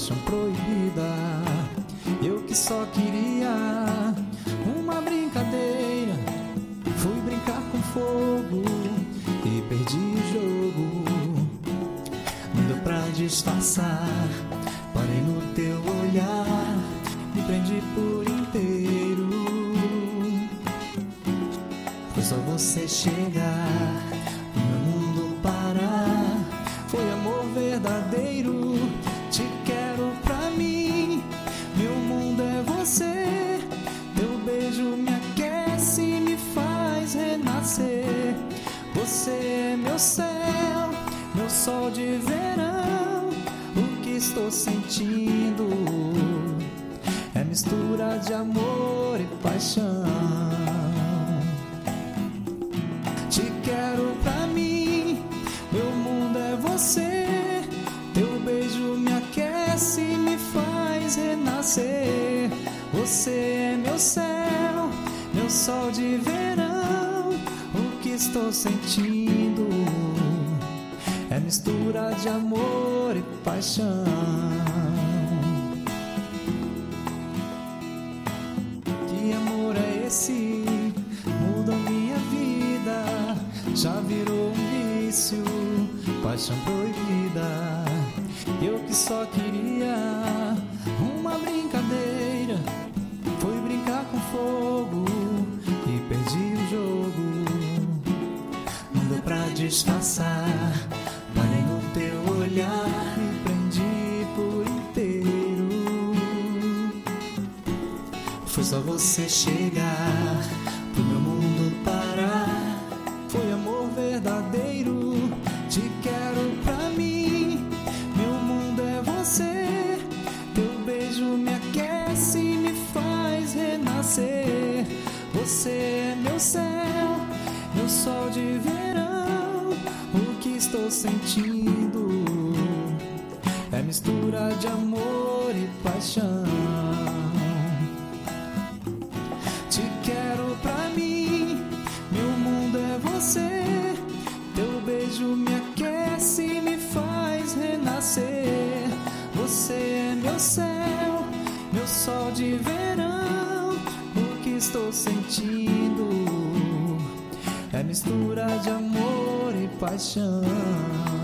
paixão proibida. Eu que só queria uma brincadeira, fui brincar com fogo e perdi o jogo. Não deu pra disfarçar, parei no teu olhar, me prendi por inteiro. Foi só você chegar, o meu mundo parar. Foi amor verdadeiro, te quero pra mim. Meu mundo é você, teu beijo me aquece e me faz renascer. Você é meu céu, meu sol de verão. O que estou sentindo é mistura de amor e paixão. Te quero pra mim, meu mundo é você. Teu beijo me aquece e me faz renascer. Você é meu céu, meu sol de verão. O que estou sentindo é mistura de amor e paixão. Que amor é esse? Muda minha vida, já virou um vício, paixão proibida. Eu que só queria uma brincadeira, fui brincar com fogo e perdi o jogo. Não deu pra disfarçar, parei no teu olhar, me prendi por inteiro. Foi só você chegar, pro meu mundo parar. Foi amor verdadeiro, te quero pra mim. Meu mundo é você, teu beijo me aquece e me faz renascer. Você é meu céu, meu sol de verão. O que estou sentindo é mistura de amor e paixão. Te quero pra mim, meu mundo é você. Teu beijo me aquece e me faz renascer. Você é meu céu, meu sol de verão. O que estou sentindo é mistura de amor e paixão.